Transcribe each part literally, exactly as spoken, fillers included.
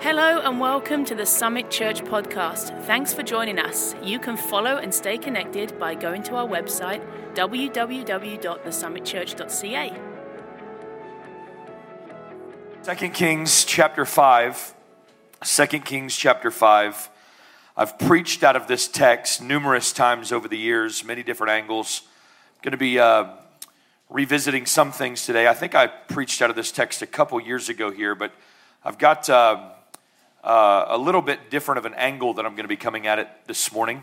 Hello and welcome to the Summit Church podcast. Thanks for joining us. You can follow and stay connected by going to our website, w w w dot the summit church dot c a. Second Kings chapter five. Second Kings chapter five. I've preached out of this text numerous times over the years, many different angles. I'm going to be uh, revisiting some things today. I think I preached out of this text a couple years ago here, but I've got uh, uh, a little bit different of an angle that I'm going to be coming at it this morning.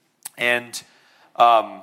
And um,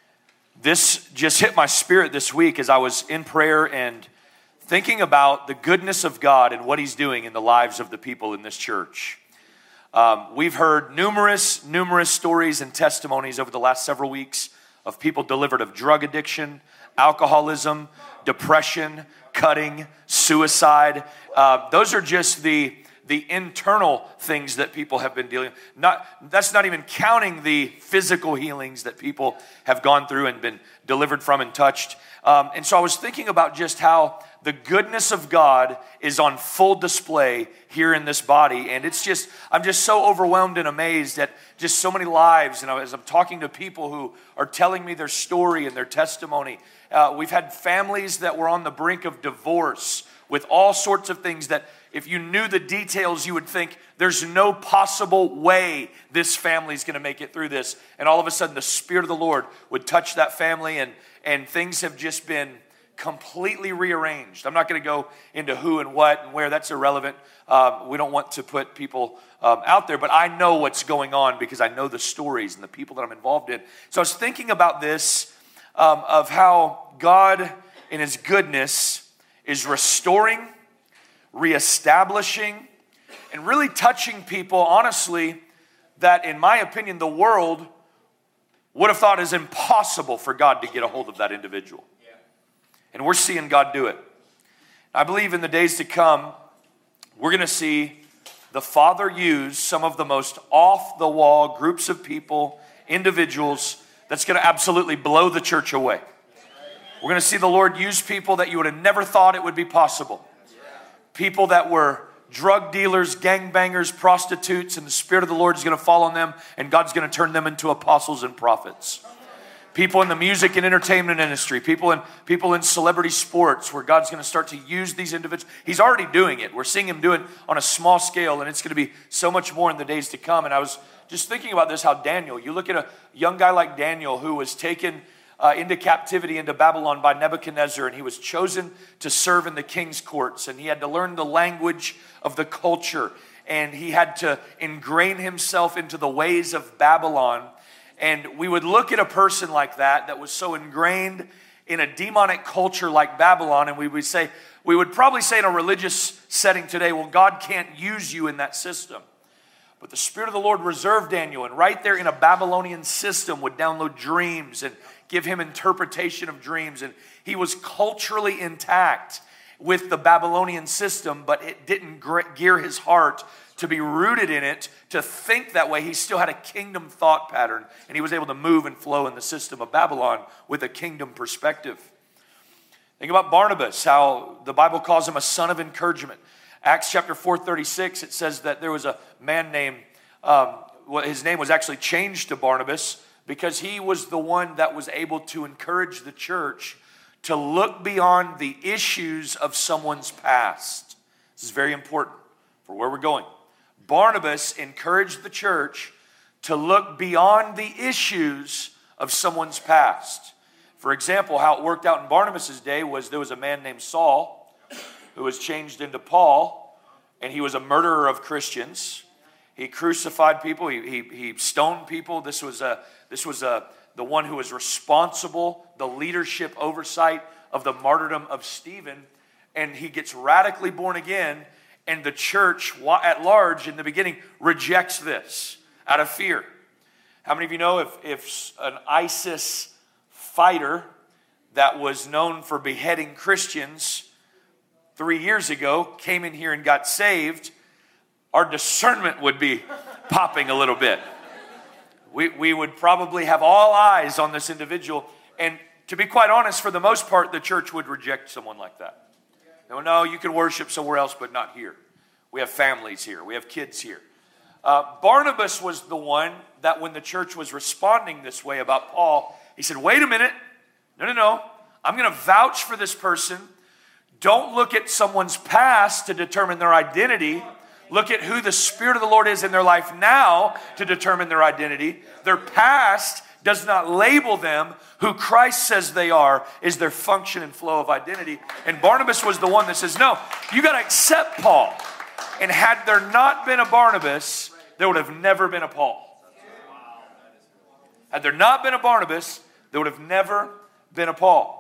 this just hit my spirit this week as I was in prayer and thinking about the goodness of God and what He's doing in the lives of the people in this church. Um, we've heard numerous, numerous stories and testimonies over the last several weeks of people delivered of drug addiction, alcoholism, depression, cutting, suicide. Uh, those are just the the internal things that people have been dealing with. Not, that's not even counting the physical healings that people have gone through and been delivered from and touched. Um, and so I was thinking about just how the goodness of God is on full display here in this body. And it's just, I'm just so overwhelmed and amazed at just so many lives. And as I'm talking to people who are telling me their story and their testimony, uh, we've had families that were on the brink of divorce with all sorts of things that if you knew the details, you would think there's no possible way this family's going to make it through this. And all of a sudden, the Spirit of the Lord would touch that family, and, and things have just been completely rearranged. I'm not going to go into who and what and where. That's irrelevant. Um, we don't want to put people um, out there, but I know what's going on because I know the stories and the people that I'm involved in. So I was thinking about this, um, of how God, in His goodness, is restoring, reestablishing, and really touching people, honestly, that in my opinion, the world would have thought is impossible for God to get a hold of that individual. Yeah. And we're seeing God do it. I believe in the days to come, we're going to see the Father use some of the most off-the-wall groups of people, individuals, that's going to absolutely blow the church away. We're going to see the Lord use people that you would have never thought it would be possible. People that were drug dealers, gangbangers, prostitutes, and the Spirit of the Lord is going to fall on them, and God's going to turn them into apostles and prophets. People in the music and entertainment industry, people in people in celebrity sports, where God's going to start to use these individuals. He's already doing it. We're seeing Him do it on a small scale, and it's going to be so much more in the days to come. And I was just thinking about this, how Daniel, you look at a young guy like Daniel who was taken Uh, into captivity into Babylon by Nebuchadnezzar, and he was chosen to serve in the king's courts, and he had to learn the language of the culture, and he had to ingrain himself into the ways of Babylon. And we would look at a person like that that was so ingrained in a demonic culture like Babylon, and we would say, we would probably say in a religious setting today, well, God can't use you in that system. But the Spirit of the Lord reserved Daniel, and right there in a Babylonian system would download dreams and give him interpretation of dreams. And he was culturally intact with the Babylonian system, but it didn't gear his heart to be rooted in it, to think that way. He still had a kingdom thought pattern, and he was able to move and flow in the system of Babylon with a kingdom perspective. Think about Barnabas, how the Bible calls him a son of encouragement. Acts chapter four thirty-six, it says that there was a man named, um, well, his name was actually changed to Barnabas because he was the one that was able to encourage the church to look beyond the issues of someone's past. This is very important for where we're going. Barnabas encouraged the church to look beyond the issues of someone's past. For example, how it worked out in Barnabas' day was there was a man named Saul who was changed into Paul, and he was a murderer of Christians. He crucified people. He, he, he stoned people. This was a this was a the one who was responsible, the leadership oversight of the martyrdom of Stephen. And he gets radically born again, and the church at large in the beginning rejects this out of fear. How many of you know if, if an ISIS fighter that was known for beheading Christians three years ago came in here and got saved, our discernment would be popping a little bit. We, we would probably have all eyes on this individual. And to be quite honest, for the most part, the church would reject someone like that. No, no, you can worship somewhere else, but not here. We have families here. We have kids here. Uh, Barnabas was the one that when the church was responding this way about Paul, he said, wait a minute. No, no, no. I'm going to vouch for this person. Don't look at someone's past to determine their identity. Look at who the Spirit of the Lord is in their life now to determine their identity. Their past does not label them. Who Christ says they are is their function and flow of identity. And Barnabas was the one that says, no, you got to accept Paul. And had there not been a Barnabas, there would have never been a Paul. Had there not been a Barnabas, there would have never been a Paul.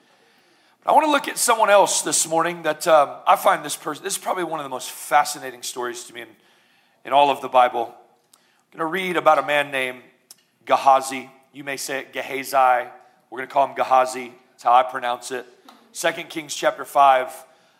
I want to look at someone else this morning that um, I find this person, this is probably one of the most fascinating stories to me in, in all of the Bible. I'm going to read about a man named Gehazi. You may say it Gehazi. We're going to call him Gehazi. That's how I pronounce it. Second Kings chapter five,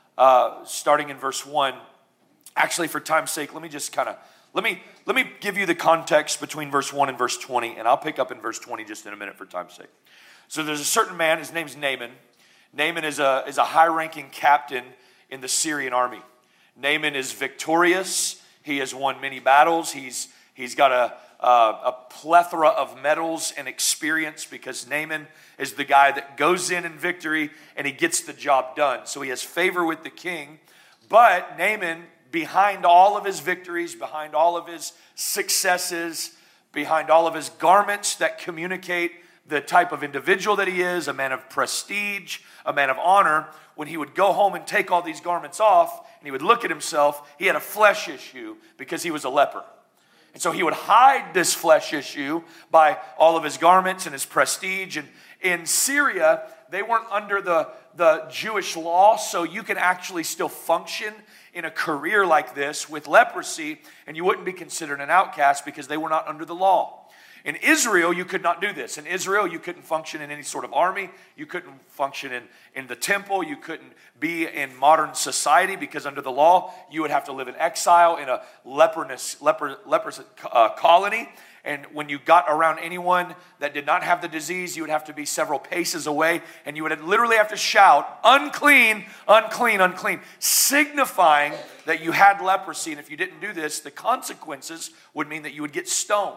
uh, starting in verse one. Actually, for time's sake, let me just kind of, let me, let me give you the context between verse one and verse twenty, and I'll pick up in verse twenty just in a minute for time's sake. So there's a certain man, his name's Naaman. Naaman is a, is a high-ranking captain in the Syrian army. Naaman is victorious. He has won many battles. He's, he's got a, a, a plethora of medals and experience because Naaman is the guy that goes in in victory and he gets the job done. So he has favor with the king. But Naaman, behind all of his victories, behind all of his successes, behind all of his garments that communicate the type of individual that he is, a man of prestige, a man of honor, when he would go home and take all these garments off and he would look at himself, he had a flesh issue because he was a leper. And so he would hide this flesh issue by all of his garments and his prestige. And in Syria, they weren't under the, the Jewish law, so you can actually still function in a career like this with leprosy, and you wouldn't be considered an outcast because they were not under the law. In Israel, you could not do this. In Israel, you couldn't function in any sort of army. You couldn't function in, in the temple. You couldn't be in modern society because under the law, you would have to live in exile in a leprous, leper, leprous uh, colony. And when you got around anyone that did not have the disease, you would have to be several paces away. And you would literally have to shout, unclean, unclean, unclean, signifying that you had leprosy. And if you didn't do this, the consequences would mean that you would get stoned.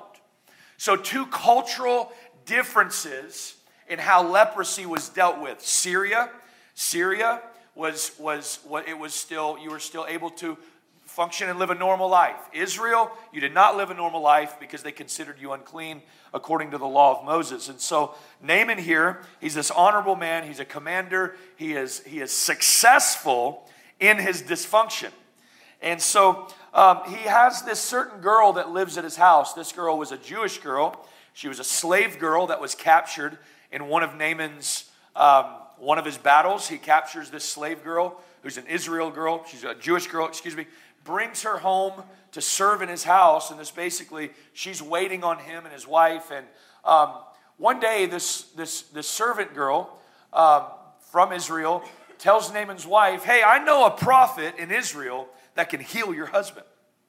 So two cultural differences in how leprosy was dealt with. Syria, Syria was, was what it was still, you were still able to function and live a normal life. Israel, you did not live a normal life because they considered you unclean according to the law of Moses. And so Naaman here, he's this honorable man, he's a commander, he is, he is successful in his dysfunction. And so um, he has this certain girl that lives at his house. This girl was a Jewish girl. She was a slave girl that was captured in one of Naaman's, um, one of his battles. He captures this slave girl who's an Israel girl. She's a Jewish girl, excuse me. Brings her home to serve in his house. And this basically, she's waiting on him and his wife. And um, one day, this, this, this servant girl um, from Israel tells Naaman's wife, hey, I know a prophet in Israel that can heal your husband.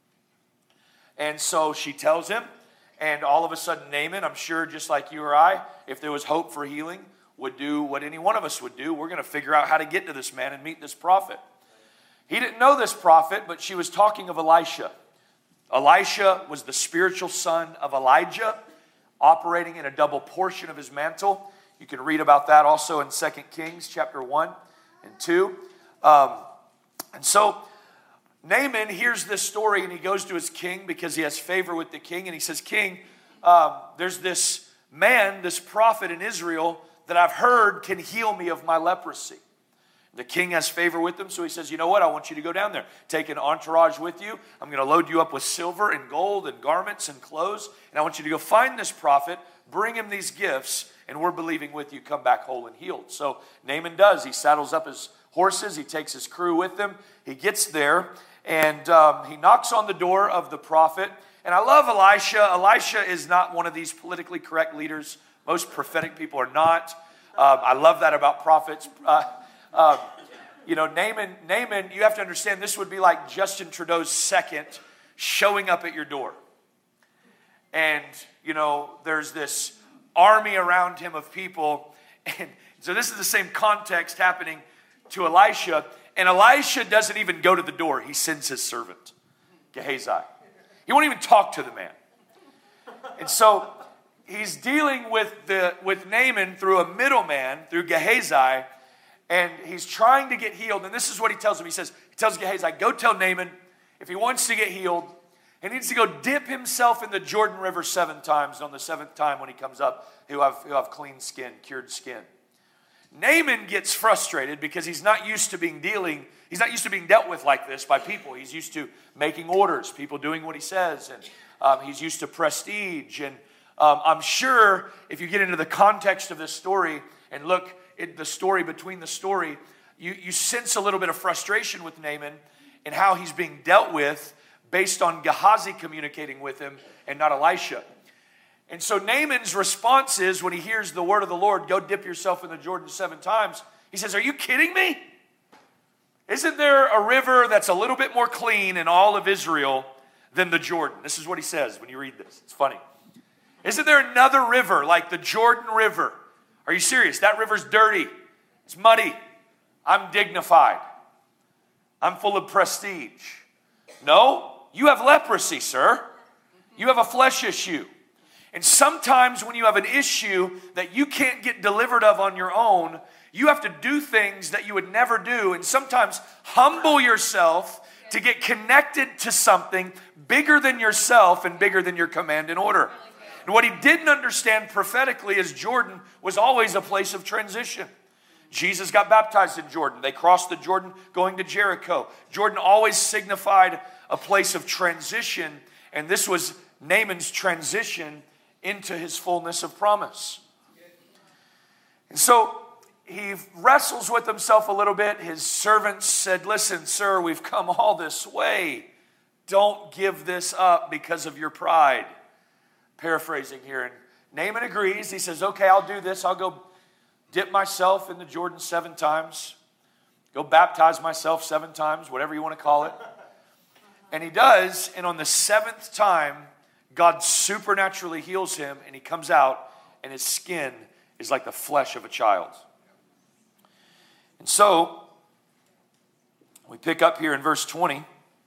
And so she tells him, and all of a sudden Naaman, I'm sure just like you or I, if there was hope for healing, would do what any one of us would do. We're going to figure out how to get to this man and meet this prophet. He didn't know this prophet, but she was talking of Elisha. Elisha was the spiritual son of Elijah, operating in a double portion of his mantle. You can read about that also in Second Kings chapter one and two. Um, and so Naaman hears this story and he goes to his king because he has favor with the king. And he says, King, um, there's this man, this prophet in Israel that I've heard can heal me of my leprosy. The king has favor with him, so he says, you know what, I want you to go down there. Take an entourage with you. I'm going to load you up with silver and gold and garments and clothes. And I want you to go find this prophet, bring him these gifts, and we're believing with you, come back whole and healed. So Naaman does. He saddles up his horses. He takes his crew with him. He gets there, and um, he knocks on the door of the prophet. And I love Elisha. Elisha is not one of these politically correct leaders. Most prophetic people are not. Um, I love that about prophets. Uh, uh, you know, Naaman, Naaman, you have to understand, this would be like Justin Trudeau's second showing up at your door. And, you know, there's this army around him of people. And so this is the same context happening to Elisha. And Elisha doesn't even go to the door. He sends his servant, Gehazi. He won't even talk to the man. And so he's dealing with, the, with Naaman through a middleman, through Gehazi, and he's trying to get healed. And this is what he tells him. He says, he tells Gehazi, go tell Naaman, if he wants to get healed, he needs to go dip himself in the Jordan River seven times. And on the seventh time when he comes up, he'll have, he'll have clean skin, cured skin. Naaman gets frustrated because he's not used to being dealing, he's not used to being dealt with like this by people. He's used to making orders, people doing what he says, and um, he's used to prestige. And um, I'm sure if you get into the context of this story and look at the story between the story, you, you sense a little bit of frustration with Naaman and how he's being dealt with based on Gehazi communicating with him and not Elisha. And so Naaman's response is, when he hears the word of the Lord, go dip yourself in the Jordan seven times, he says, are you kidding me? Isn't there a river that's a little bit more clean in all of Israel than the Jordan? This is what he says when you read this. It's funny. Isn't there another river like the Jordan River? Are you serious? That river's dirty. It's muddy. I'm dignified. I'm full of prestige. No, you have leprosy, sir. You have a flesh issue. And sometimes when you have an issue that you can't get delivered of on your own, you have to do things that you would never do, and sometimes humble yourself to get connected to something bigger than yourself and bigger than your command and order. And what he didn't understand prophetically is Jordan was always a place of transition. Jesus got baptized in Jordan. They crossed the Jordan going to Jericho. Jordan always signified a place of transition, and this was Naaman's transition into his fullness of promise. And so he wrestles with himself a little bit. His servants said, listen, sir, we've come all this way. Don't give this up because of your pride. Paraphrasing here. And Naaman agrees. He says, okay, I'll do this. I'll go dip myself in the Jordan seven times. Go baptize myself seven times, whatever you want to call it. And he does. And on the seventh time, God supernaturally heals him, and he comes out, and his skin is like the flesh of a child. And so, we pick up here in verse twenty.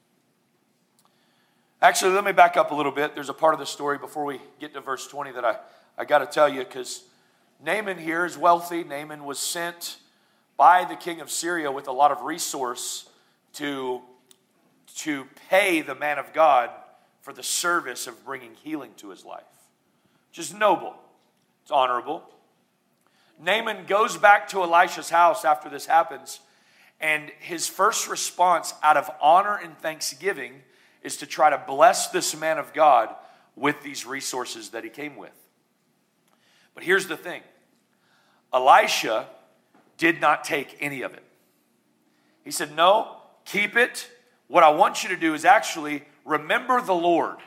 Actually, let me back up a little bit. There's a part of the story before we get to verse twenty that I, I got to tell you, because Naaman here is wealthy. Naaman was sent by the king of Syria with a lot of resource to, to pay the man of God for the service of bringing healing to his life. Which is noble. It's honorable. Naaman goes back to Elisha's house after this happens, and his first response out of honor and thanksgiving is to try to bless this man of God with these resources that he came with. But here's the thing. Elisha did not take any of it. He said, no, keep it. What I want you to do is actually remember the Lord.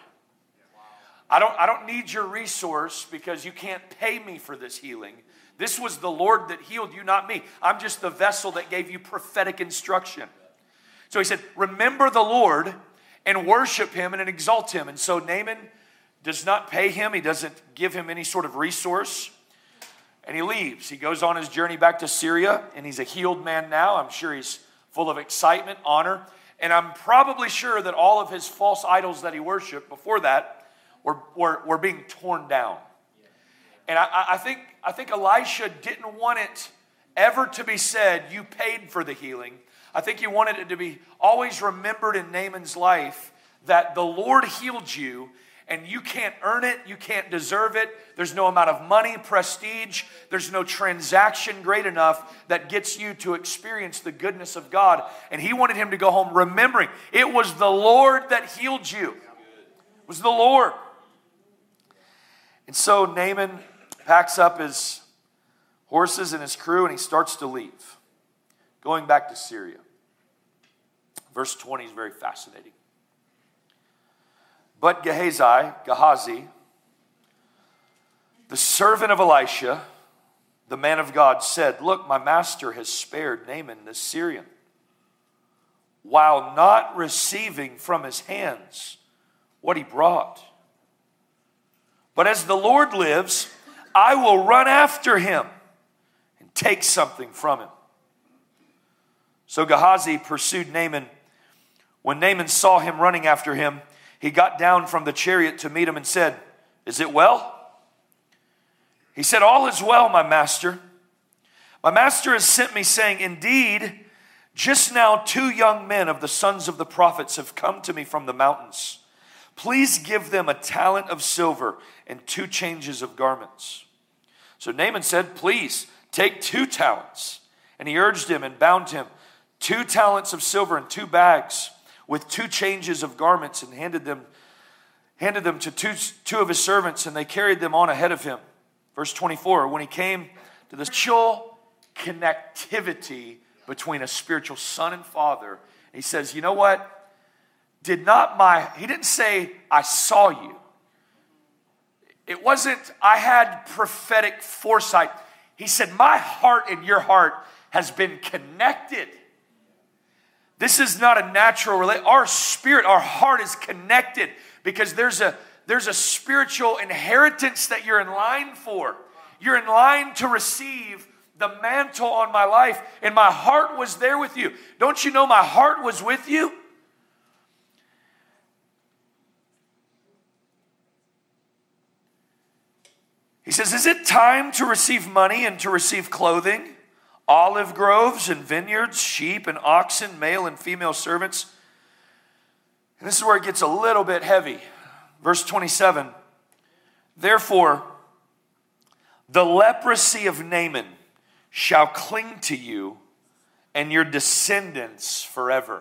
I don't, I don't need your resource because you can't pay me for this healing. This was the Lord that healed you, not me. I'm just the vessel that gave you prophetic instruction. So he said, remember the Lord and worship him and exalt him. And so Naaman does not pay him. He doesn't give him any sort of resource. And he leaves. He goes on his journey back to Syria, and he's a healed man now. I'm sure he's full of excitement, honor. And I'm probably sure that all of his false idols that he worshiped before that were, were, were being torn down. And I, I, think, I think Elisha didn't want it ever to be said, you paid for the healing. I think he wanted it to be always remembered in Naaman's life that the Lord healed you, and you can't earn it, you can't deserve it. There's no amount of money, prestige, there's no transaction great enough that gets you to experience the goodness of God. And he wanted him to go home remembering it was the Lord that healed you. It was the Lord. And so Naaman packs up his horses and his crew, and he starts to leave, going back to Syria. Verse twenty is very fascinating. But Gehazi, Gehazi, the servant of Elisha, the man of God, said, look, my master has spared Naaman the Syrian, while not receiving from his hands what he brought. But as the Lord lives, I will run after him and take something from him. So Gehazi pursued Naaman. When Naaman saw him running after him, he got down from the chariot to meet him and said, "Is it well?" He said, "All is well, my master. My master has sent me saying, indeed, just now two young men of the sons of the prophets have come to me from the mountains. Please give them a talent of silver and two changes of garments." So Naaman said, "Please take two talents." And he urged him and bound him two talents of silver and two bags with two changes of garments, and handed them, handed them to two, two of his servants, and they carried them on ahead of him. Verse twenty-four, when he came to the spiritual connectivity between a spiritual son and father, he says, you know what? Did not my, he didn't say, I saw you. It wasn't, I had prophetic foresight. He said, my heart and your heart has been connected. This is not a natural relation. Our spirit, our heart is connected because there's a, there's a spiritual inheritance that you're in line for. You're in line to receive the mantle on my life, and my heart was there with you. Don't you know my heart was with you? He says, is it time to receive money and to receive clothing, olive groves and vineyards, sheep and oxen, male and female servants? And this is where it gets a little bit heavy. Verse twenty-seven, therefore, the leprosy of Naaman shall cling to you and your descendants forever.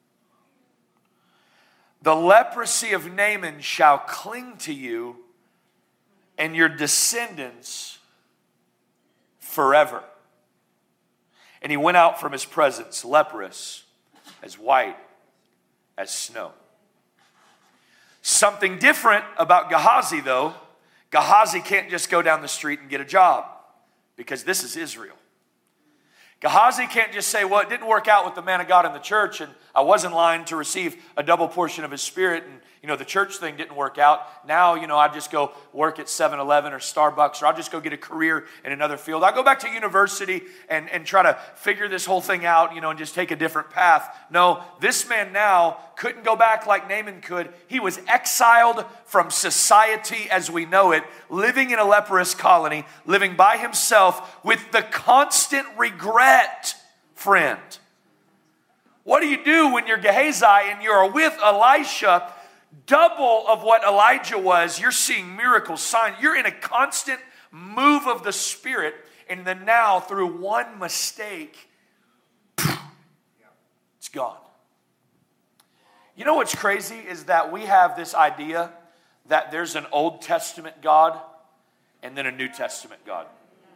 The leprosy of Naaman shall cling to you and your descendants forever. And he went out from his presence, leprous, as white as snow. Something different about Gehazi, though. Gehazi can't just go down the street and get a job, because this is Israel. Gehazi can't just say, well, it didn't work out with the man of God in the church, and I was in line to receive a double portion of his spirit, and you know, the church thing didn't work out. Now, you know, I just go work at seven eleven or Starbucks, or I'll just go get a career in another field. I'll go back to university and, and try to figure this whole thing out, you know, and just take a different path. No, this man now couldn't go back like Naaman could. He was exiled from society as we know it, living in a leprous colony, living by himself with the constant regret, friend. What do you do when you're Gehazi and you're with Elisha, double of what Elijah was? You're seeing miracles, signs. You're in a constant move of the Spirit, and then now through one mistake, it's gone. You know what's crazy is that we have this idea that there's an Old Testament God and then a New Testament God.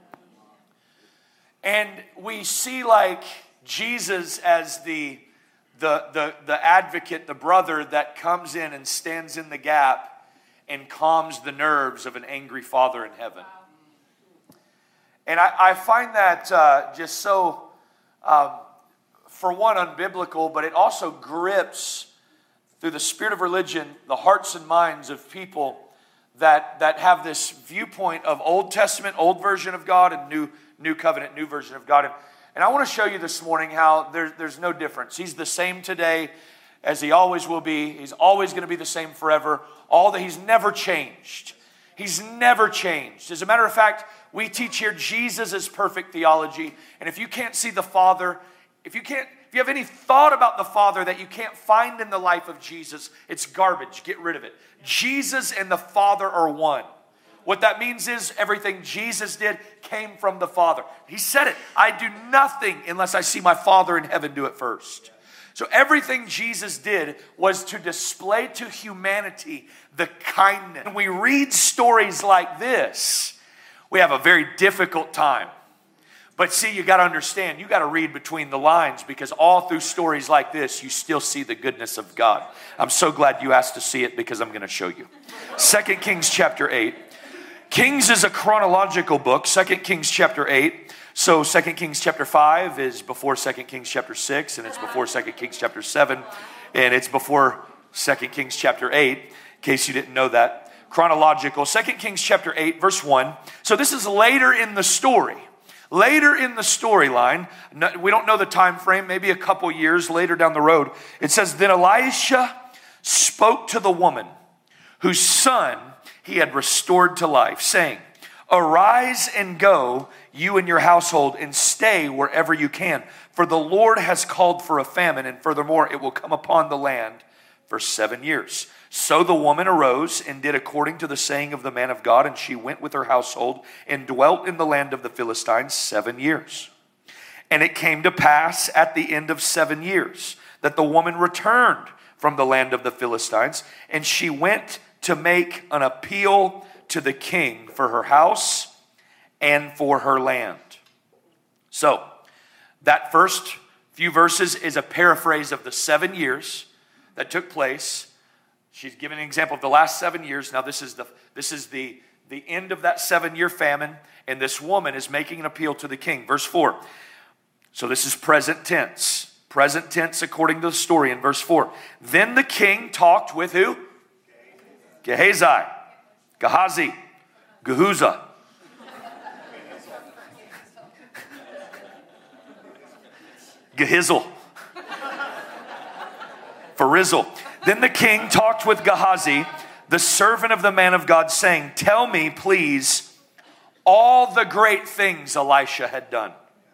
And we see like Jesus as the The, the, the advocate, the brother that comes in and stands in the gap and calms the nerves of an angry father in heaven. And I, I find that uh, just so, um, for one, unbiblical, but it also grips through the spirit of religion the hearts and minds of people that, that have this viewpoint of Old Testament, old version of God, and new, new covenant, new version of God. And, And I want to show you this morning how there, there's no difference. He's the same today as he always will be. He's always going to be the same forever. All that he's never changed. He's never changed. As a matter of fact, we teach here Jesus is perfect theology. And if you can't see the Father, if you can't, if you have any thought about the Father that you can't find in the life of Jesus, it's garbage. Get rid of it. Jesus and the Father are one. What that means is everything Jesus did came from the Father. He said it. I do nothing unless I see my Father in heaven do it first. So everything Jesus did was to display to humanity the kindness. When we read stories like this, we have a very difficult time. But see, you got to understand, you got to read between the lines, because all through stories like this, you still see the goodness of God. I'm so glad you asked to see it, because I'm going to show you. Second Kings chapter eight. Kings is a chronological book, Second Kings chapter eight. So Second Kings chapter five is before Second Kings chapter six, and it's before Second Kings chapter seven, and it's before Second Kings chapter eight, in case you didn't know that. Chronological, Second Kings chapter eight, verse one. So this is later in the story. Later in the storyline, we don't know the time frame, maybe a couple years later down the road, it says, then Elisha spoke to the woman whose son he had restored to life, saying, arise and go, you and your household, and stay wherever you can. For the Lord has called for a famine, and furthermore, it will come upon the land for seven years. So the woman arose and did according to the saying of the man of God, and she went with her household and dwelt in the land of the Philistines seven years. And it came to pass at the end of seven years that the woman returned from the land of the Philistines, and she went to make an appeal to the king for her house and for her land. So, that first few verses is a paraphrase of the seven years that took place. She's given an example of the last seven years. Now this is the this is the, the end of that seven-year famine, and this woman is making an appeal to the king. Verse four. So this is present tense. Present tense according to the story in verse four. Then the king talked with who? Gehazi. Gehazi. Gehuza. Gehizzle. Farizzle. Then the king talked with Gehazi, the servant of the man of God, saying, tell me, please, all the great things Elisha had done.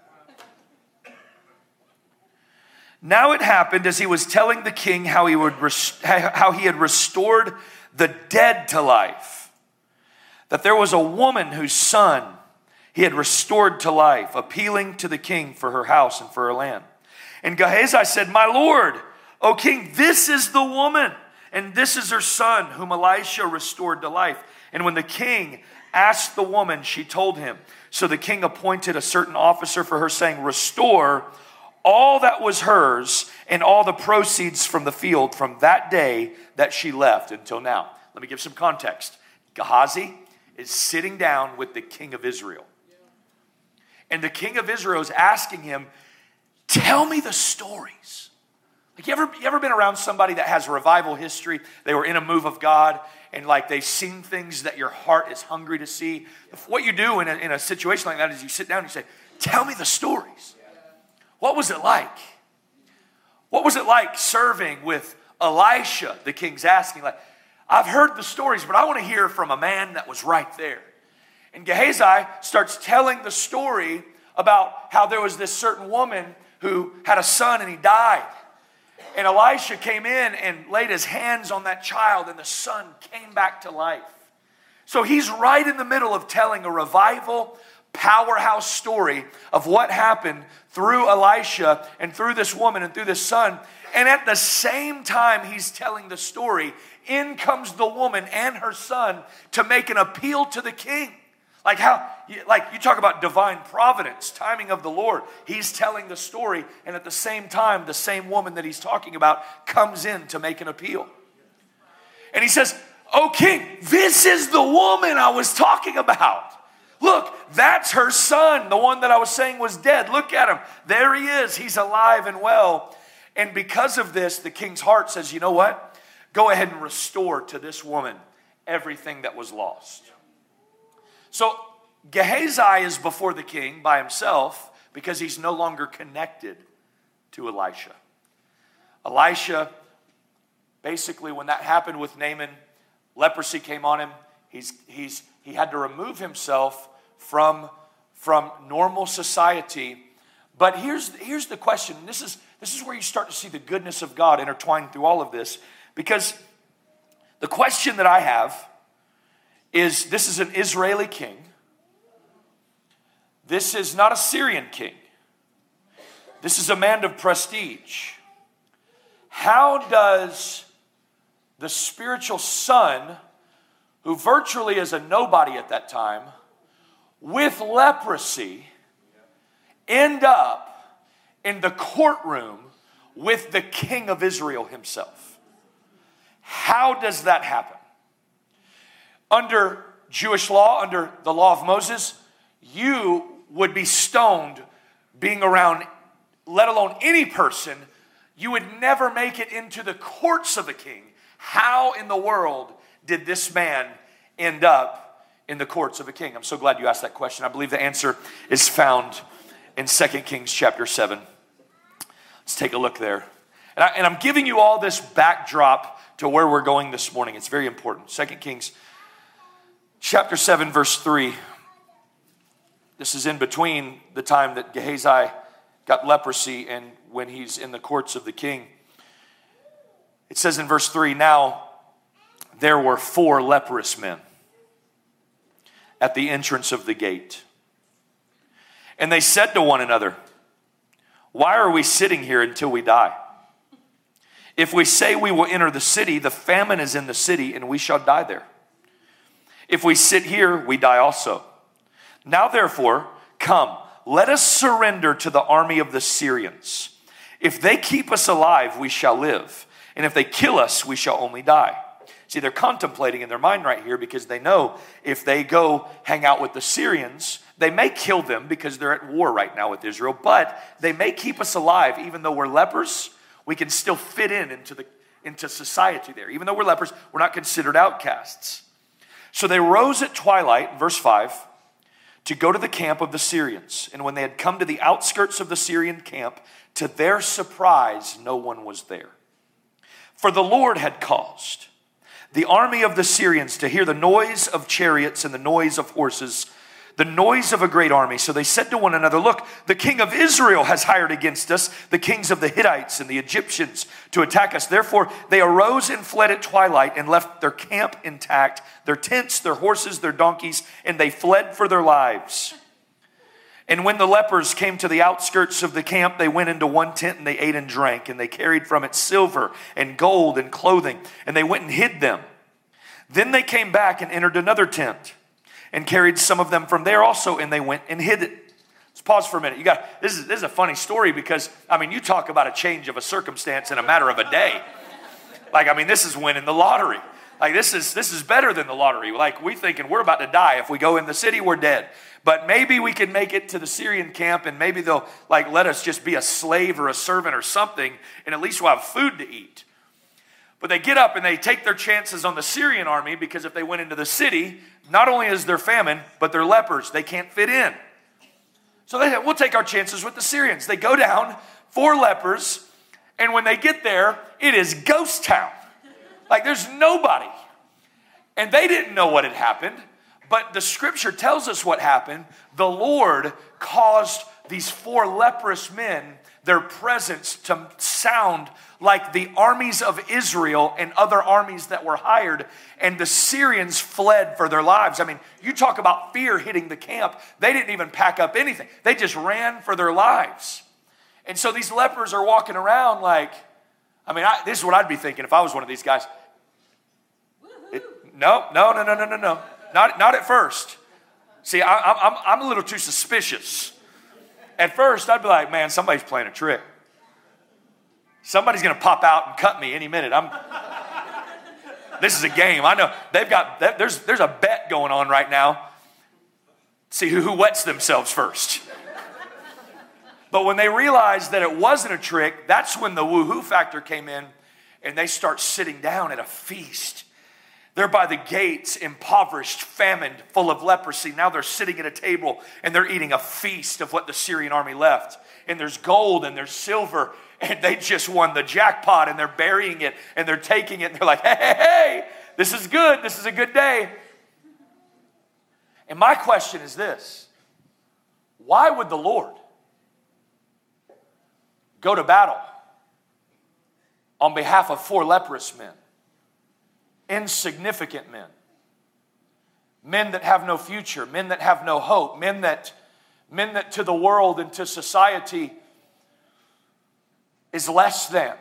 Now it happened as he was telling the king how he would rest- how he had restored the dead to life, that there was a woman whose son he had restored to life, appealing to the king for her house and for her land. And Gehazi said, my lord, O king, this is the woman, and this is her son, whom Elisha restored to life. And when the king asked the woman, she told him. So the king appointed a certain officer for her, saying, restore all that was hers and all the proceeds from the field from that day that she left until now. Let me give some context. Gehazi is sitting down with the king of Israel. And the king of Israel is asking him, tell me the stories. Like you ever, you ever been around somebody that has revival history? They were in a move of God, and like they've seen things that your heart is hungry to see. What you do in a, in a situation like that is you sit down and you say, tell me the stories. What was it like? What was it like serving with Elisha? The king's asking, like, I've heard the stories, but I want to hear from a man that was right there. And Gehazi starts telling the story about how there was this certain woman who had a son and he died. And Elisha came in and laid his hands on that child, and the son came back to life. So he's right in the middle of telling a revival, powerhouse story of what happened through Elisha and through this woman and through this son. And at the same time he's telling the story, in comes the woman and her son to make an appeal to the king. Like how, like you talk about divine providence, timing of the Lord. He's telling the story, and at the same time, the same woman that he's talking about comes in to make an appeal. And he says, "Oh king, this is the woman I was talking about. Look, that's her son, the one that I was saying was dead. Look at him. There he is. He's alive and well." And because of this, the king's heart says, you know what? Go ahead and restore to this woman everything that was lost. So Gehazi is before the king by himself because he's no longer connected to Elisha. Elisha, basically when that happened with Naaman, leprosy came on him. He's, he's, he had to remove himself from, from normal society. But here's, here's the question. This is, this is where you start to see the goodness of God intertwined through all of this. Because the question that I have is, this is an Israeli king. This is not a Syrian king. This is a man of prestige. How does the spiritual son, who virtually is a nobody at that time, with leprosy, end up in the courtroom with the king of Israel himself? How does that happen? Under Jewish law, under the law of Moses, you would be stoned being around, let alone any person. You would never make it into the courts of a king. How in the world did this man end up in the courts of a king? I'm so glad you asked that question. I believe the answer is found in Second Kings chapter seven. Let's take a look there. And, I, and I'm giving you all this backdrop to where we're going this morning. It's very important. Second Kings chapter seven, verse three. This is in between the time that Gehazi got leprosy and when he's in the courts of the king. It says in verse three, now there were four leprous men at the entrance of the gate. And they said to one another, why are we sitting here until we die? If we say we will enter the city, the famine is in the city, and we shall die there. If we sit here, we die also. Now therefore, come, let us surrender to the army of the Syrians. If they keep us alive, we shall live. And if they kill us, we shall only die. See, they're contemplating in their mind right here because they know if they go hang out with the Syrians, they may kill them because they're at war right now with Israel, but they may keep us alive. Even though we're lepers, we can still fit in into, the, into society there. Even though we're lepers, we're not considered outcasts. So they rose at twilight, verse five, to go to the camp of the Syrians. And when they had come to the outskirts of the Syrian camp, to their surprise, no one was there. For the Lord had caused the army of the Syrians to hear the noise of chariots and the noise of horses, the noise of a great army. So they said to one another, look, the king of Israel has hired against us the kings of the Hittites and the Egyptians to attack us. Therefore they arose and fled at twilight and left their camp intact, their tents, their horses, their donkeys, and they fled for their lives. And when the lepers came to the outskirts of the camp, they went into one tent and they ate and drank, and they carried from it silver and gold and clothing, and they went and hid them. Then they came back and entered another tent and carried some of them from there also, and they went and hid it. Let's pause for a minute. You got this is this is a funny story because I mean you talk about a change of a circumstance in a matter of a day. Like I mean this is winning the lottery. Like this is this is better than the lottery. Like we thinking we're about to die. If we go in the city, we're dead. But maybe we can make it to the Syrian camp and maybe they'll like let us just be a slave or a servant or something and at least we'll have food to eat. But they get up and they take their chances on the Syrian army because if they went into the city, not only is there famine, but they're lepers. They can't fit in. So they said, we'll take our chances with the Syrians. They go down, four lepers, and when they get there, it is ghost town. Like there's nobody. And they didn't know what had happened. But the scripture tells us what happened. The Lord caused these four leprous men, their presence to sound like the armies of Israel and other armies that were hired. And the Syrians fled for their lives. I mean, you talk about fear hitting the camp. They didn't even pack up anything. They just ran for their lives. And so these lepers are walking around like, I mean, I, this is what I'd be thinking if I was one of these guys. It, no, no, no, no, no, no, no. Not, not at first. See, I, I'm, I'm a little too suspicious. At first, I'd be like, man, somebody's playing a trick. Somebody's going to pop out and cut me any minute. I'm. This is a game. I know they've got, there's, there's a bet going on right now. See who, who wets themselves first. But when they realized that it wasn't a trick, that's when the woohoo factor came in and they start sitting down at a feast. They're by the gates, impoverished, famished, full of leprosy. Now they're sitting at a table and they're eating a feast of what the Syrian army left. And there's gold and there's silver and they just won the jackpot and they're burying it and they're taking it and they're like, hey, hey, hey, this is good. This is a good day. And my question is this. Why would the Lord go to battle on behalf of four leprous men? Insignificant men, men that have no future, men that have no hope, men that, men that to the world and to society is less than,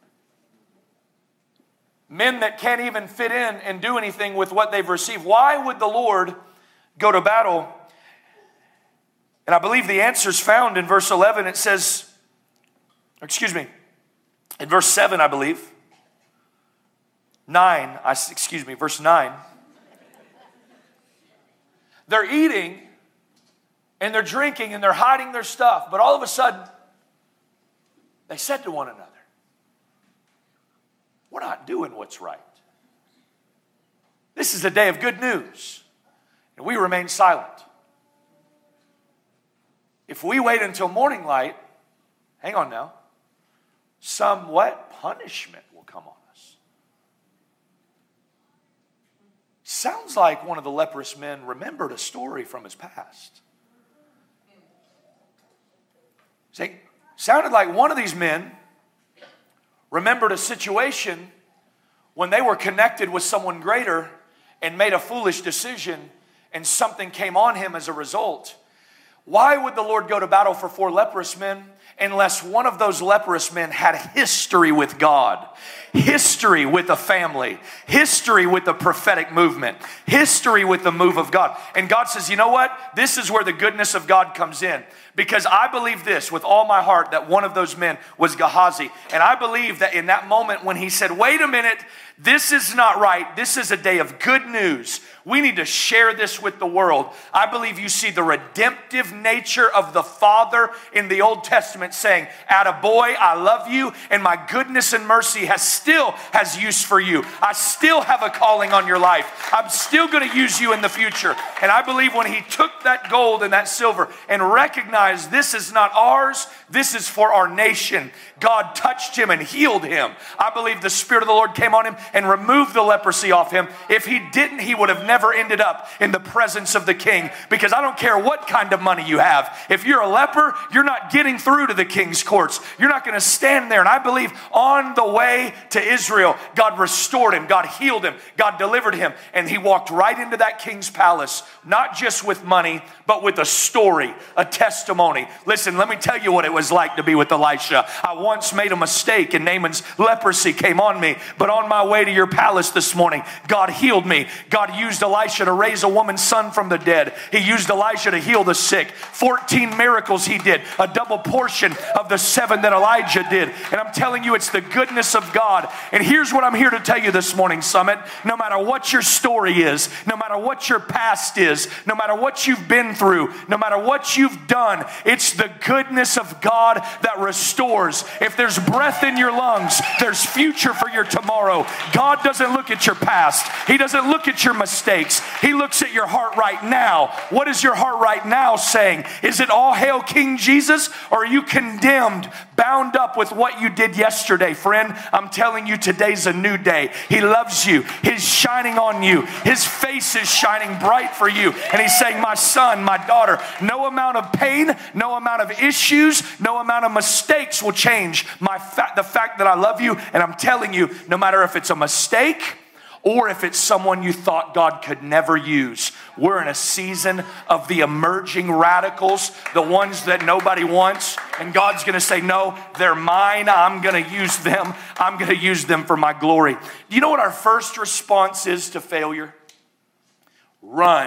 men that can't even fit in and do anything with what they've received. Why would the Lord go to battle? And I believe the answer is found in verse eleven. It says, excuse me, in verse seven, I believe. Nine, I, excuse me, verse nine. They're eating and they're drinking and they're hiding their stuff. But all of a sudden, they said to one another, we're not doing what's right. This is a day of good news. and we remain silent. If we wait until morning light, hang on now, some what? Punishment will come on us. Sounds like one of the leprous men remembered a story from his past. See, sounded like one of these men remembered a situation when they were connected with someone greater and made a foolish decision and something came on him as a result. Why would the Lord go to battle for four leprous men unless one of those leprous men had history with God, history with a family, history with the prophetic movement, history with the move of God? And God says, you know what? This is where the goodness of God comes in. Because I believe this with all my heart, that one of those men was Gehazi. And I believe that in that moment when he said, wait a minute, this is not right. This is a day of good news. We need to share this with the world. I believe you see the redemptive nature of the Father in the Old Testament saying, attaboy, I love you, and my goodness and mercy has still has use for you. I still have a calling on your life. I'm still going to use you in the future. And I believe when he took that gold and that silver and recognized this is not ours, this is for our nation, God touched him and healed him. I believe the Spirit of the Lord came on him and removed the leprosy off him. If he didn't, he would have never ended up in the presence of the king. Because I don't care what kind of money you have. If you're a leper, you're not getting through to the king's courts. You're not going to stand there. And I believe on the way to Israel, God restored him. God healed him. God delivered him. And he walked right into that king's palace, not just with money, but with a story, a testimony. Listen, let me tell you what it was like to be with Elisha. I once made a mistake and Naaman's leprosy came on me. But on my way to your palace this morning, God healed me. God used Elisha to raise a woman's son from the dead. He used Elisha to heal the sick. fourteen miracles he did, a double portion of the seven that Elijah did. And I'm telling you, it's the goodness of God. And here's what I'm here to tell you this morning, Summit. No matter what your story is, no matter what your past is, no matter what you've been through, no matter what you've done, it's the goodness of God that restores. If there's breath in your lungs, there's future for your tomorrow. God doesn't look at your past. He doesn't look at your mistakes. He looks at your heart right now. What is your heart right now saying? Is it all hail King Jesus? Or are you condemned, bound up with what you did yesterday? Friend, I'm telling you, today's a new day. He loves you. He's shining on you. His face is shining bright for you. And he's saying, my son, my daughter, no amount of pain, no amount of issues, no amount of mistakes will change my fa- the fact that I love you. And I'm telling you, no matter if it's a mistake or if it's someone you thought God could never use, we're in a season of the emerging radicals, the ones that nobody wants. And God's going to say, no, they're mine. I'm going to use them. I'm going to use them for my glory. Do you know what our first response is to failure? Run.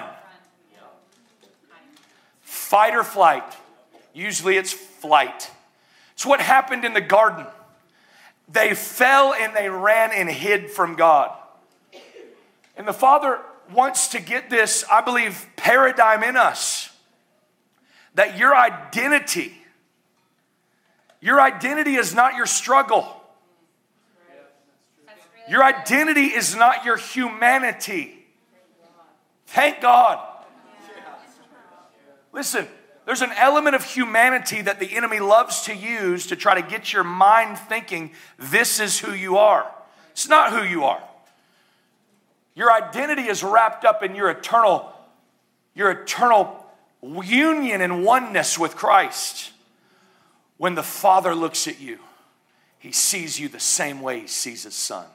Fight or flight. Usually it's flight. It's what happened in the garden. They fell and they ran and hid from God. And the Father wants to get this, I believe, paradigm in us. That your identity, your identity is not your struggle. Your identity is not your humanity. Thank God. Listen, there's an element of humanity that the enemy loves to use to try to get your mind thinking this is who you are. It's not who you are. Your identity is wrapped up in your eternal, your eternal union and oneness with Christ. When the Father looks at you, He sees you the same way He sees His Son.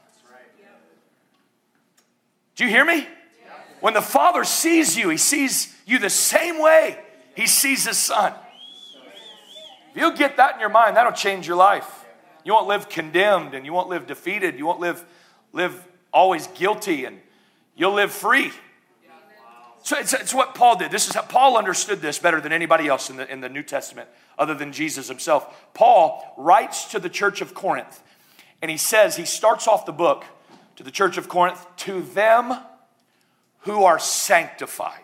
Do you hear me? When the Father sees you, He sees you the same way He sees His Son. If you'll get that in your mind, that'll change your life. You won't live condemned and you won't live defeated. You won't live, live always guilty, and you'll live free. So it's, it's what Paul did. This is how Paul understood this better than anybody else in the, in the New Testament other than Jesus himself. Paul writes to the church of Corinth, and he says, he starts off the book to the church of Corinth, to them who are sanctified.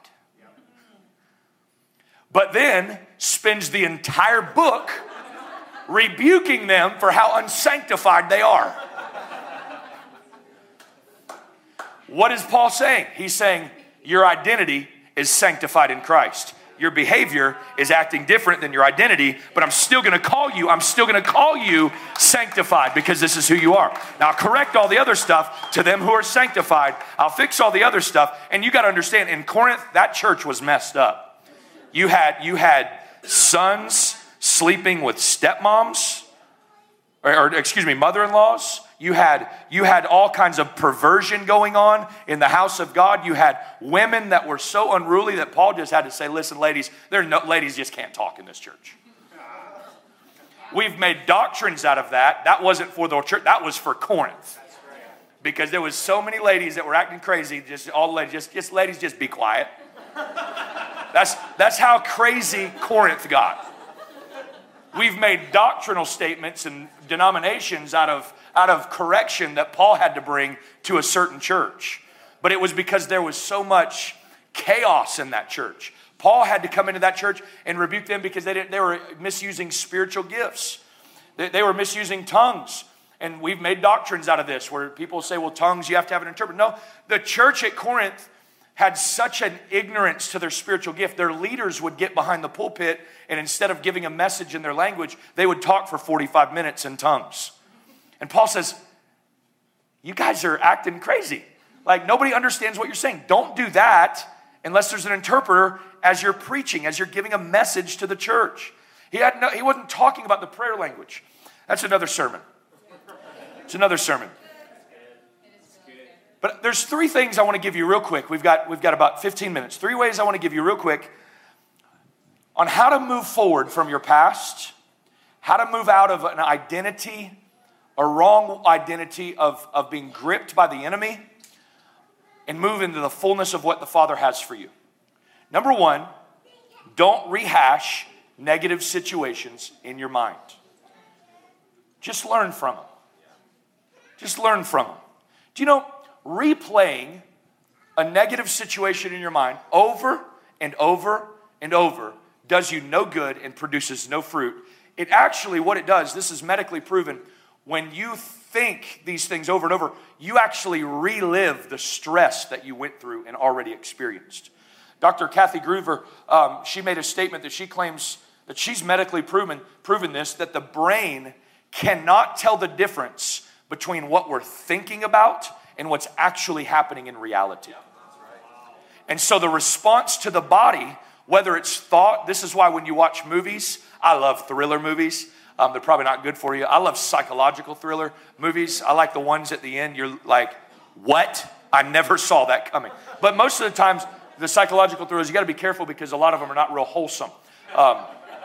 But then spends the entire book rebuking them for how unsanctified they are. What is Paul saying? He's saying your identity is sanctified in Christ. Your behavior is acting different than your identity, but I'm still going to call you, I'm still going to call you sanctified because this is who you are. Now, I'll correct all the other stuff to them who are sanctified. I'll fix all the other stuff. And you got to understand, in Corinth, that church was messed up. You had, you had sons sleeping with stepmoms, or, or excuse me, mother-in-laws. You had, you had all kinds of perversion going on in the house of God. You had women that were so unruly that Paul just had to say, listen, ladies, there are no, ladies just can't talk in this church. We've made doctrines out of that. That wasn't for the church. That was for Corinth. Because there was so many ladies that were acting crazy. Just all the ladies, just, just ladies, just be quiet. That's, that's how crazy Corinth got. We've made doctrinal statements and denominations out of, out of correction that Paul had to bring to a certain church. But it was because there was so much chaos in that church. Paul had to come into that church and rebuke them because they, didn't, they were misusing spiritual gifts. They, they were misusing tongues. And we've made doctrines out of this where people say, well, tongues, you have to have an interpreter. No, the church at Corinth had such an ignorance to their spiritual gift. Their leaders would get behind the pulpit, and instead of giving a message in their language, they would talk for forty-five minutes in tongues. And Paul says, you guys are acting crazy. Like, nobody understands what you're saying. Don't do that unless there's an interpreter as you're preaching, as you're giving a message to the church. He had no, he wasn't talking about the prayer language. That's another sermon. It's another sermon. But there's three things I want to give you real quick. We've got, we've got about fifteen minutes. Three ways I want to give you real quick on how to move forward from your past, how to move out of an identity, a wrong identity of, of being gripped by the enemy, and move into the fullness of what the Father has for you. Number one, don't rehash negative situations in your mind. Just learn from them. Just learn from them. Do you know, replaying a negative situation in your mind over and over and over does you no good and produces no fruit. It actually, what it does, this is medically proven, when you think these things over and over, you actually relive the stress that you went through and already experienced. Doctor Kathy Groover, um, she made a statement that she claims that she's medically proven, proven this, that the brain cannot tell the difference between what we're thinking about and what's actually happening in reality. And so the response to the body, whether it's thought, this is why when you watch movies, I love thriller movies. Um, they're probably not good for you. I love psychological thriller movies. I like the ones at the end, you're like, what? I never saw that coming. But most of the times, the psychological thrillers, you got to be careful because a lot of them are not real wholesome. Um,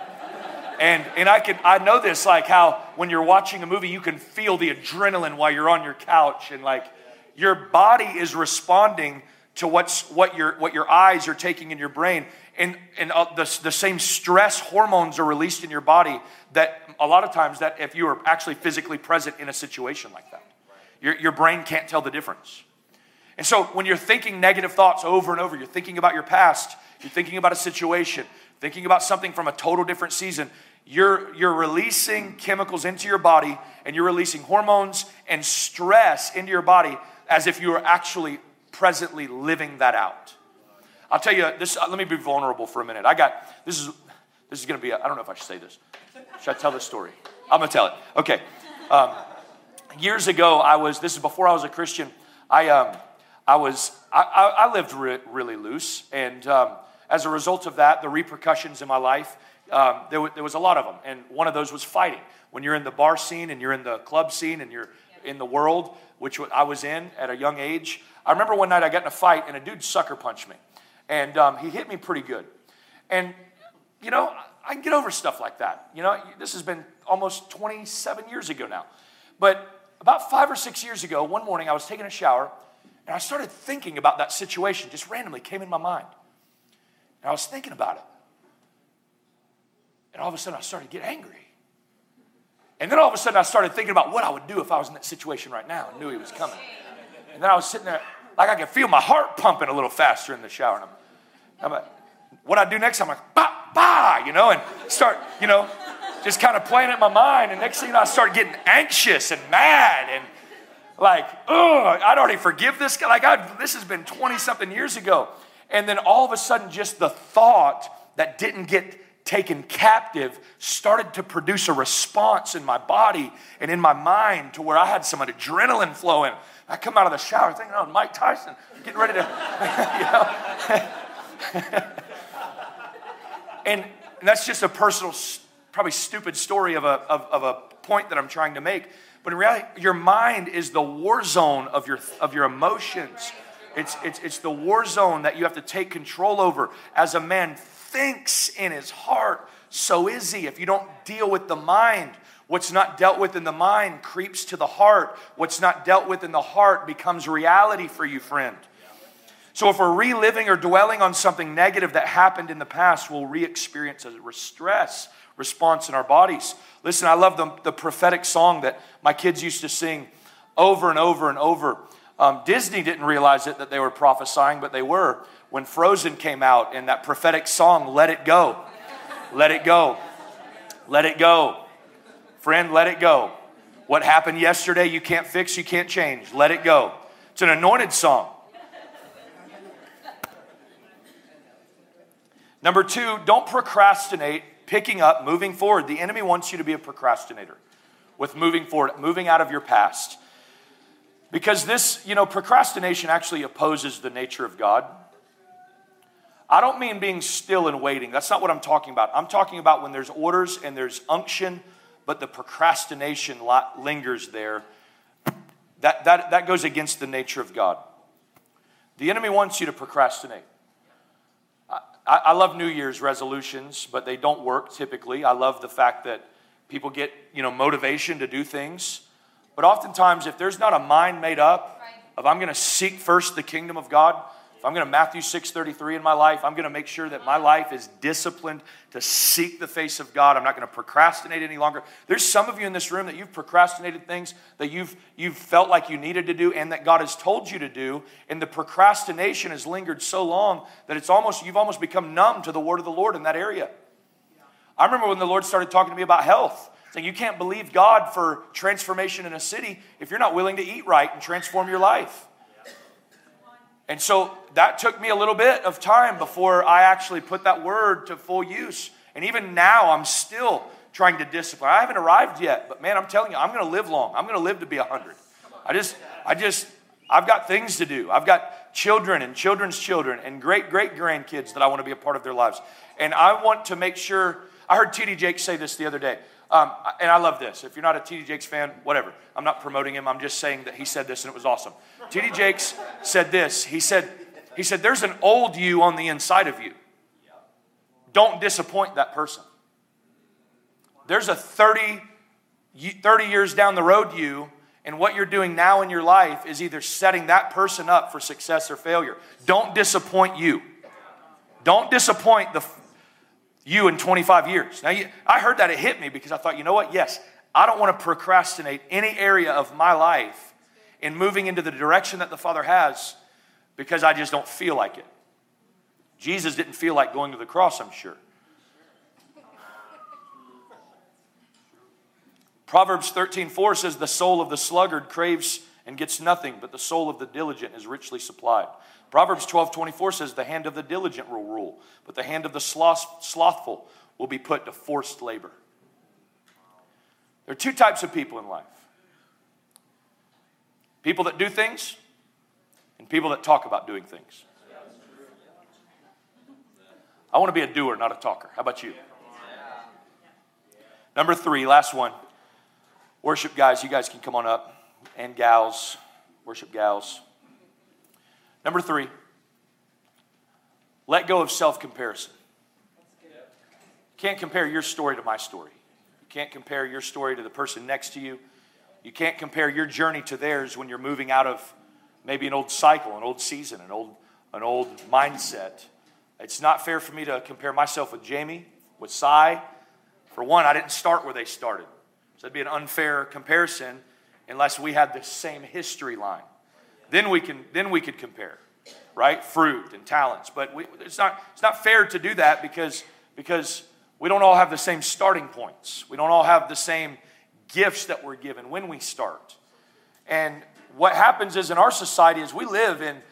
and and I can I know this, like how when you're watching a movie, you can feel the adrenaline while you're on your couch, and like your body is responding to what's what your what your eyes are taking in your brain, and and uh, the the same stress hormones are released in your body that a lot of times that if you are actually physically present in a situation like that, your your brain can't tell the difference. And so when you're thinking negative thoughts over and over, you're thinking about your past, you're thinking about a situation, thinking about something from a total different season, you're, you're releasing chemicals into your body, and you're releasing hormones and stress into your body as if you were actually presently living that out. I'll tell you, this. Let me be vulnerable for a minute. I got, this is, this is going to be, a, I don't know if I should say this. Should I tell this story? I'm going to tell it. Okay. Um, years ago, I was, this is before I was a Christian, I, um, I was, I, I lived re- really loose, and um, as a result of that, the repercussions in my life, um, there, w- there was a lot of them, and one of those was fighting. When you're in the bar scene, and you're in the club scene, and you're in the world, which I was in at a young age. I remember one night I got in a fight, and a dude sucker punched me, and um, he hit me pretty good. And, you know, I can get over stuff like that. You know, this has been almost twenty-seven years ago now. But about five or six years ago, one morning I was taking a shower, and I started thinking about that situation, just randomly came in my mind. And I was thinking about it. And all of a sudden I started to get angry. And then all of a sudden I started thinking about what I would do if I was in that situation right now and knew he was coming. And then I was sitting there, like I could feel my heart pumping a little faster in the shower. And I'm, I'm like, what I do next, I'm like, bah, bah, you know, and start, you know, just kind of playing it in my mind. And next thing you know, I started getting anxious and mad and like, oh, I'd already forgive this guy. Like, I'd, this has been twenty-something years ago. And then all of a sudden, just the thought that didn't get taken captive started to produce a response in my body and in my mind to where I had some adrenaline flowing. I come out of the shower thinking, oh, Mike Tyson, getting ready to, you know. and, and that's just a personal, probably stupid story of a, of, of a point that I'm trying to make. But in reality, your mind is the war zone of your, of your emotions. It's, it's, it's the war zone that you have to take control over. As a man thinks in his heart, so is he. If you don't deal with the mind, what's not dealt with in the mind creeps to the heart. What's not dealt with in the heart becomes reality for you, friend. So if we're reliving or dwelling on something negative that happened in the past, we'll re-experience a stress response in our bodies. Listen, I love the, the prophetic song that my kids used to sing over and over and over. Um, Disney didn't realize it, that they were prophesying, but they were. When Frozen came out and that prophetic song, Let It Go. Let it go. Let it go. Friend, let it go. What happened yesterday, you can't fix, you can't change. Let it go. It's an anointed song. Number two, don't procrastinate picking up, moving forward. The enemy wants you to be a procrastinator with moving forward, moving out of your past. Because this, you know, procrastination actually opposes the nature of God. I don't mean being still and waiting. That's not what I'm talking about. I'm talking about when there's orders and there's unction, but the procrastination lingers there. That, that, that goes against the nature of God. The enemy wants you to procrastinate. I, I love New Year's resolutions, but they don't work typically. I love the fact that people get, you know, motivation to do things. But oftentimes, if there's not a mind made up of I'm going to seek first the kingdom of God, if I'm going to Matthew six thirty-three in my life, I'm going to make sure that my life is disciplined to seek the face of God. I'm not going to procrastinate any longer. There's some of you in this room that you've procrastinated things that you've, you've felt like you needed to do and that God has told you to do, and the procrastination has lingered so long that it's almost you've almost become numb to the word of the Lord in that area. I remember when the Lord started talking to me about health. Saying you can't believe God for transformation in a city if you're not willing to eat right and transform your life. And so that took me a little bit of time before I actually put that word to full use. And even now, I'm still trying to discipline. I haven't arrived yet, but man, I'm telling you, I'm going to live long. I'm going to live to be a hundred. I just, I just, I've got things to do. I've got children and children's children and great, great grandkids that I want to be a part of their lives. And I want to make sure, I heard T D Jakes say this the other day. Um, and I love this. If you're not a T D Jakes fan, whatever. I'm not promoting him. I'm just saying that he said this and it was awesome. T D Jakes said this. He said, he said, there's an old you on the inside of you. Don't disappoint that person. There's a thirty, thirty years down the road you, and what you're doing now in your life is either setting that person up for success or failure. Don't disappoint you. Don't disappoint the you in twenty-five years. Now, you, I heard that, it hit me because I thought, you know what? Yes, I don't want to procrastinate any area of my life in moving into the direction that the Father has because I just don't feel like it. Jesus didn't feel like going to the cross, I'm sure. Proverbs thirteen four says, the soul of the sluggard craves and gets nothing, but the soul of the diligent is richly supplied. Proverbs twelve twenty-four says, the hand of the diligent will rule, but the hand of the sloth, slothful will be put to forced labor. There are two types of people in life. People that do things and people that talk about doing things. I want to be a doer, not a talker. How about you? Number three, last one. Worship guys, you guys can come on up. And gals, worship gals. Number three, let go of self-comparison. You can't compare your story to my story. You can't compare your story to the person next to you. You can't compare your journey to theirs when you're moving out of maybe an old cycle, an old season, an old, an old mindset. It's not fair for me to compare myself with Jamie, with Cy. For one, I didn't start where they started. So it'd be an unfair comparison unless we had the same history line. Then we can then we could compare, right? Fruit and talents. But we, it's not it's not fair to do that because, because we don't all have the same starting points. We don't all have the same gifts that we're given when we start. And what happens is in our society is we live in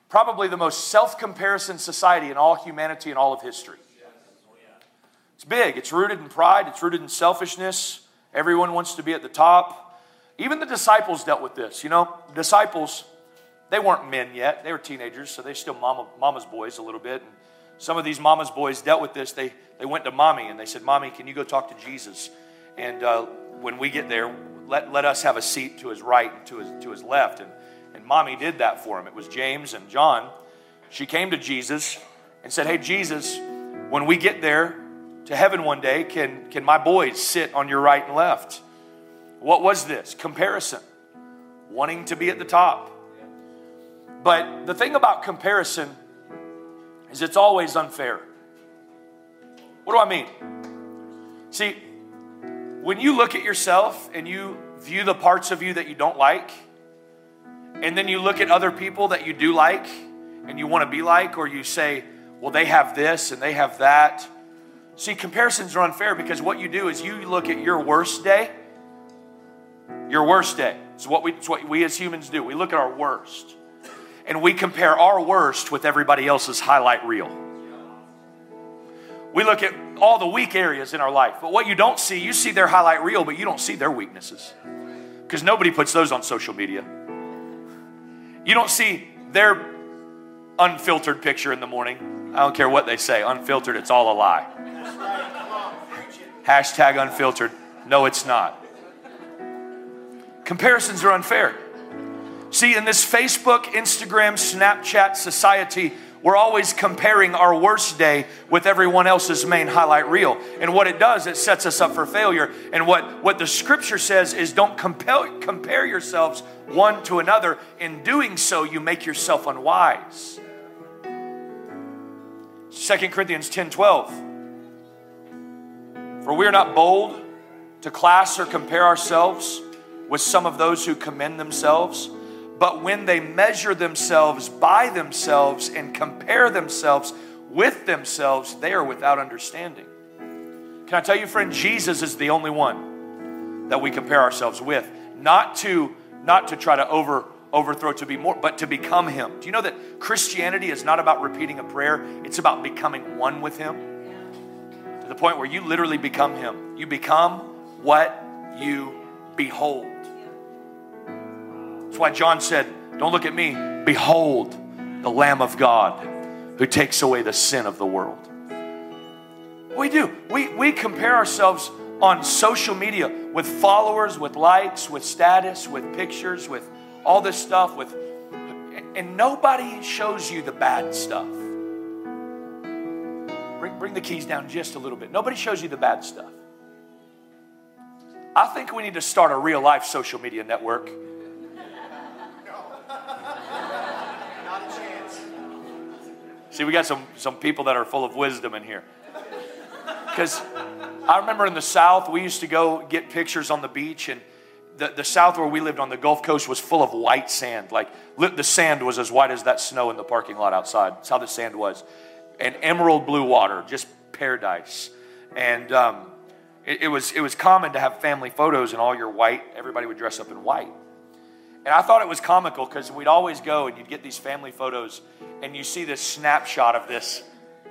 probably the most self-comparison society in all humanity and all of history. It's big. It's rooted in pride. It's rooted in selfishness. Everyone wants to be at the top. Even the disciples dealt with this. You know, disciples, they weren't men yet. They were teenagers, so they're still mama, mama's boys a little bit. And some of these mama's boys dealt with this. They, they went to mommy and they said, Mommy, can you go talk to Jesus? And uh, when we get there, let, let us have a seat to his right and to his, to his left. And, and mommy did that for him. It was James and John. She came to Jesus and said, hey, Jesus, when we get there to heaven one day, can, can my boys sit on your right and left? What was this? Comparison. Wanting to be at the top. But the thing about comparison is it's always unfair. What do I mean? See, when you look at yourself and you view the parts of you that you don't like, and then you look at other people that you do like and you want to be like, or you say, well, they have this and they have that. See, comparisons are unfair because what you do is you look at your worst day, your worst day. It's what we, it's what we as humans do. We look at our worst and we compare our worst with everybody else's highlight reel. We look at all the weak areas in our life, but what you don't see, you see their highlight reel, but you don't see their weaknesses because nobody puts those on social media. You don't see their unfiltered picture in the morning. I don't care what they say. Unfiltered, it's all a lie. Hashtag unfiltered. No, it's not. Comparisons are unfair. See, in this Facebook, Instagram, Snapchat society, we're always comparing our worst day with everyone else's main highlight reel. And what it does, it sets us up for failure. And what, what the scripture says is don't compel, compare yourselves one to another. In doing so, you make yourself unwise. Second Corinthians ten twelve. For we are not bold to class or compare ourselves with some of those who commend themselves, but when they measure themselves by themselves and compare themselves with themselves, they are without understanding. Can I tell you, friend, Jesus is the only one that we compare ourselves with. Not to, not to try to over, overthrow, to be more, but to become him. Do you know that Christianity is not about repeating a prayer? It's about becoming one with him. To the point where you literally become him. You become what you behold. That's why John said, don't look at me. Behold the Lamb of God who takes away the sin of the world. We do. We, we compare ourselves on social media with followers, with likes, with status, with pictures, with all this stuff. With, and nobody shows you the bad stuff. Bring, bring the keys down just a little bit. Nobody shows you the bad stuff. I think we need to start a real life social media network. See, we got some, some people that are full of wisdom in here. Because I remember in the South, we used to go get pictures on the beach, and the, the South where we lived on the Gulf Coast was full of white sand. Like, the sand was as white as that snow in the parking lot outside. That's how the sand was. And emerald blue water, just paradise. And um, it, it was it was common to have family photos and all your white. Everybody would dress up in white. And I thought it was comical because we'd always go and you'd get these family photos and you see this snapshot of this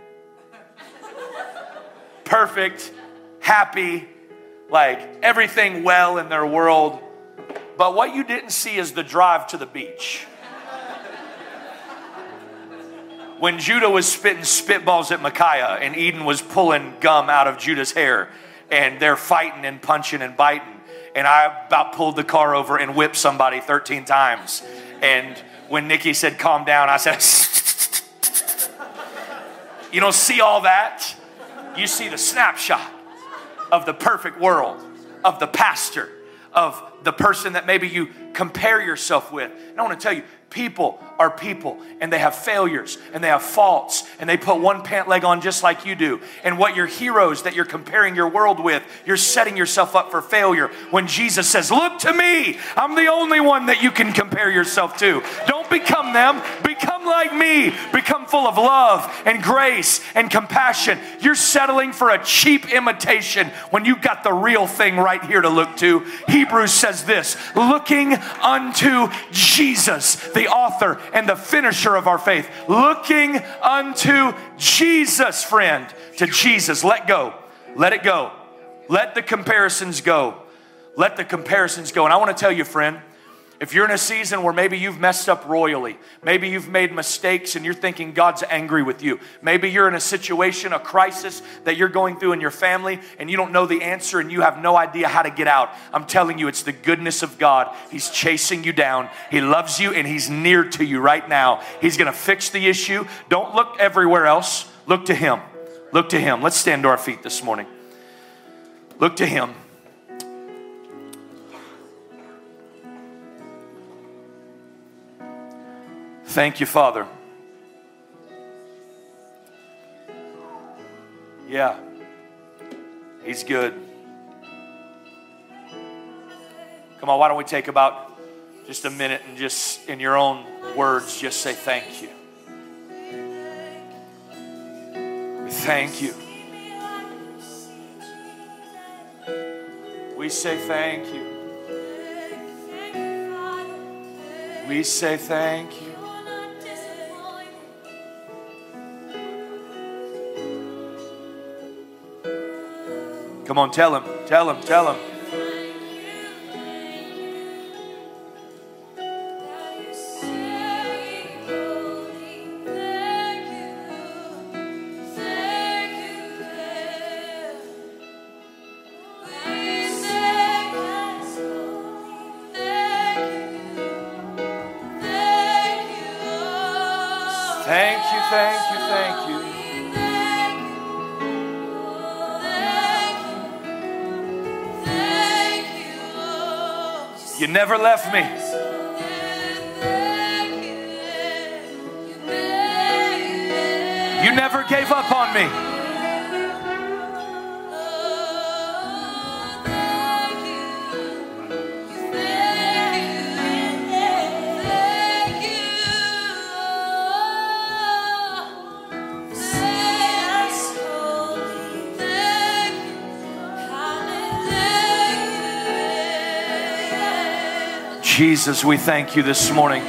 perfect, happy, like everything well in their world. But what you didn't see is the drive to the beach. When Judah was spitting spitballs at Micaiah and Eden was pulling gum out of Judah's hair and they're fighting and punching and biting. And I about pulled the car over and whipped somebody thirteen times. And when Nikki said, calm down, I said, you don't see all that. You see the snapshot of the perfect world, of the pastor, of the person that maybe you compare yourself with. And I want to tell you, people are people, and they have failures, and they have faults, and they put one pant leg on just like you do. And what your heroes that you're comparing your world with, you're setting yourself up for failure. When Jesus says, look to me, I'm the only one that you can compare yourself to. Don't become them, become like me, become full of love and grace and compassion. You're settling for a cheap imitation when you've got the real thing right here to look to. Hebrews says this, looking unto Jesus, the author and the finisher of our faith. Looking unto Jesus, friend. To Jesus. Let go. Let it go. Let the comparisons go. Let the comparisons go. And I want to tell you, friend, if you're in a season where maybe you've messed up royally, maybe you've made mistakes and you're thinking God's angry with you, maybe you're in a situation, a crisis that you're going through in your family and you don't know the answer and you have no idea how to get out, I'm telling you, it's the goodness of God. He's chasing you down. He loves you and He's near to you right now. He's going to fix the issue. Don't look everywhere else. Look to Him. Look to Him. Let's stand to our feet this morning. Look to Him. Thank you, Father. Yeah, He's good. Come on, why don't we take about just a minute and just in your own words, just say thank you. We thank you. We say thank you. We say thank you. Come on, tell Him, tell Him, tell Him. Thank you, thank you, thank you. You never left me. You never gave up on me. Jesus, we thank you this morning.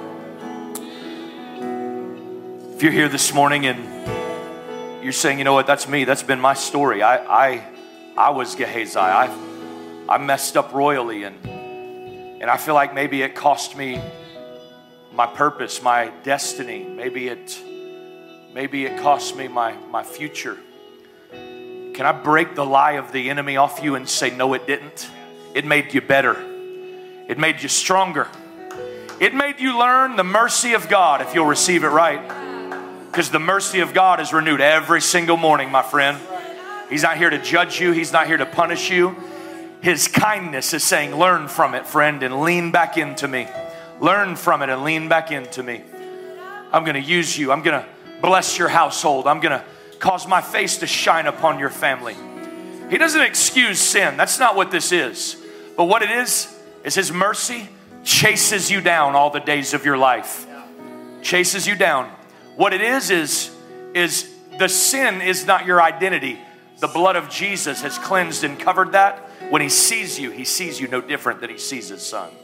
If you're here this morning and you're saying, you know what, that's me. That's been my story. I I, I was Gehazi. I, I messed up royally, and, and I feel like maybe it cost me my purpose, my destiny. Maybe it, maybe it cost me my, my future. Can I break the lie of the enemy off you and say, no, it didn't? It made you better. It made you stronger. It made you learn the mercy of God if you'll receive it right. Because the mercy of God is renewed every single morning, my friend. He's not here to judge you. He's not here to punish you. His kindness is saying, learn from it, friend, and lean back into me. Learn from it and lean back into me. I'm going to use you. I'm going to bless your household. I'm going to cause my face to shine upon your family. He doesn't excuse sin. That's not what this is. But what it is, is His mercy chases you down all the days of your life. Chases you down. What it is, is, is the sin is not your identity. The blood of Jesus has cleansed and covered that. When He sees you, He sees you no different than He sees His Son.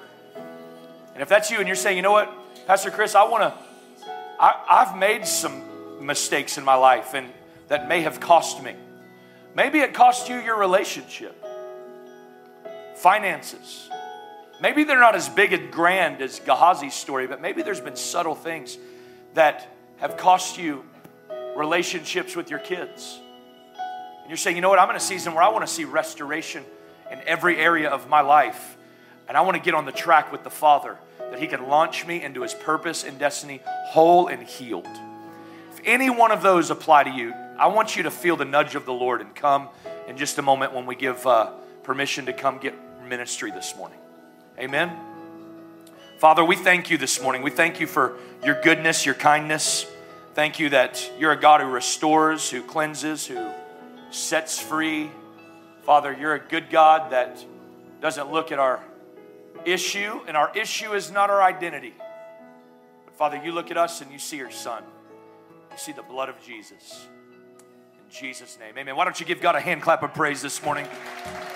And if that's you and you're saying, you know what, Pastor Chris, I want to, I've made some mistakes in my life and that may have cost me. Maybe it cost you your relationship. Finances. Maybe they're not as big and grand as Gehazi's story, but maybe there's been subtle things that have cost you relationships with your kids. And you're saying, you know what, I'm in a season where I want to see restoration in every area of my life. And I want to get on the track with the Father that He can launch me into His purpose and destiny whole and healed. If any one of those apply to you, I want you to feel the nudge of the Lord and come in just a moment when we give uh, permission to come get ministry this morning. Amen. Father, we thank you this morning. We thank you for your goodness, your kindness. Thank you that you're a God who restores, who cleanses, who sets free. Father, you're a good God that doesn't look at our issue, and our issue is not our identity. But Father, you look at us and you see your Son. You see the blood of Jesus. In Jesus' name, amen. Why don't you give God a hand clap of praise this morning?